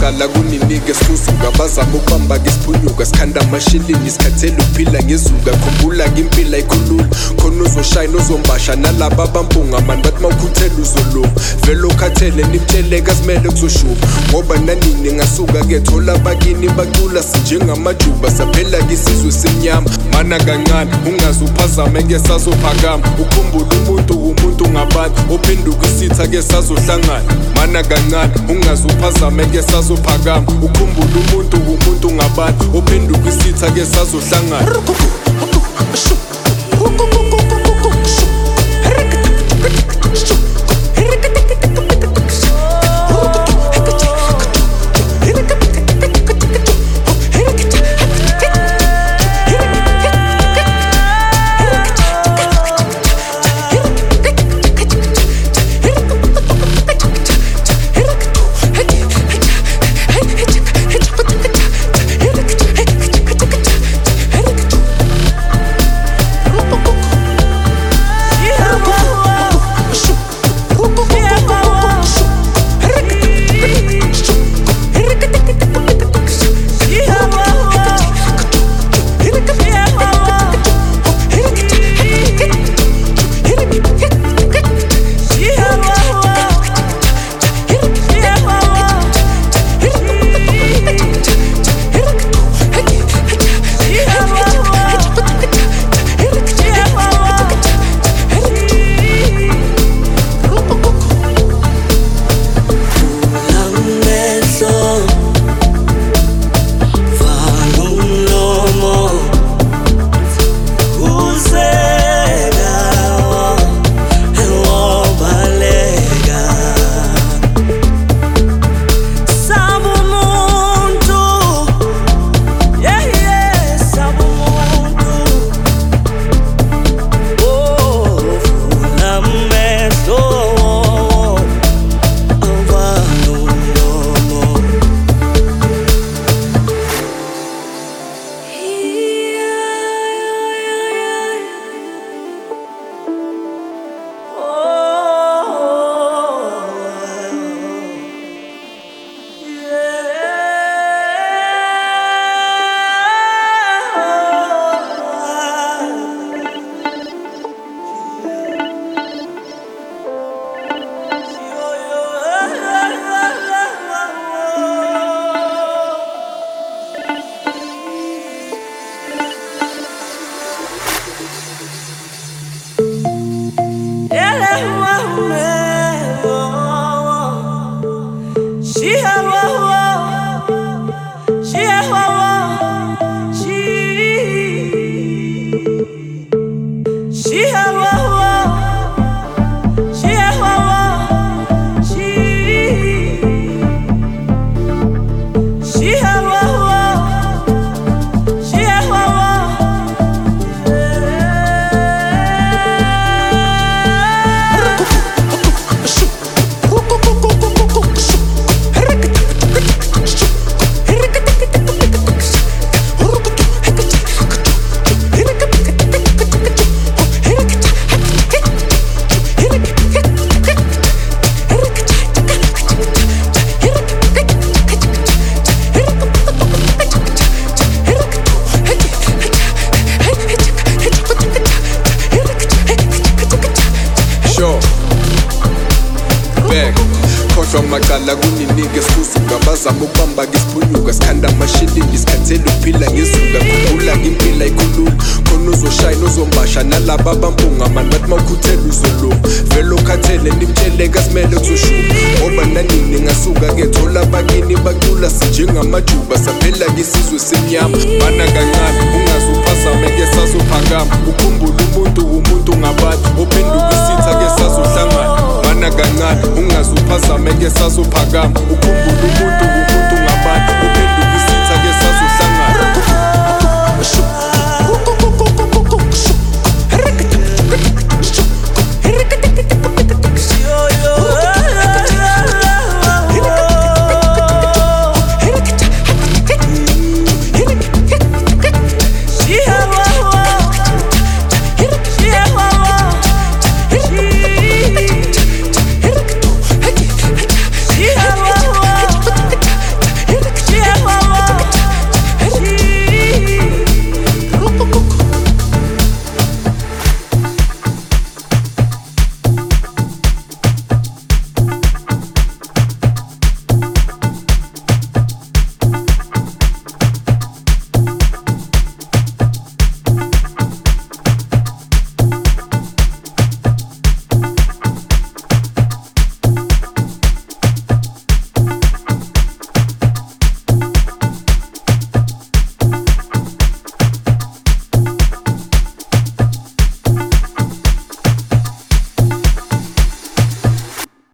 maqala kuninike sifuzuka bazama ukubamba-ke siphunyuka sikhanda amashilini sikhathele ukuphila ngezuka khumbula-ke impilo ayikhulula khona uzoshayina uzombasha nalaba abampunga mani bathi mawukhuthele uzolunga vele ukhathele nimtsheleka simele kuzoshuba ngoba nanini ngasuka-ke thola abakini bacula sinjengamajuba saphela-ke isizwe simnyama mana kancane ungaze uphazame-ke sazophakama ukhumbula umuntu ngabantu ophenduka isitha-ke sazohlangana mana kancane ungaze uphazame-ke sazophakama ukhumbula umuntu ngabantu ophenduka isitha-ke sazohlangana maqala kuninike sifuzuka bazama ukubamba-ke siphunyuka sikhanda amashilini sikhathele ukuphila ngezuka khumbula-ke impilo ayikhulula khona uzoshayina uzombasha nalaba abampunga mani bathi mawukhuthele uzolunga vele ukhathele nimtsheleka simele kuzoshuba ngoba nanini ngasuka-ke thola abakini bacula sinjengamajuba saphela-ke isizwe simnyama mana kancane ungaze uphazame-ke sazophakama ukhumbula umuntu ngabantu ophenduka isitha-ke sazohlangana mana kancane ungaze uphazame-ke sazophakama